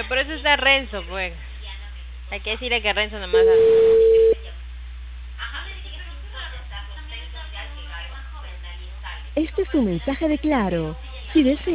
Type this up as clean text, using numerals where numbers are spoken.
Pero por eso está Renzo, pues. Hay que decirle que Renzo nomás. Este es un mensaje de Claro. Si desea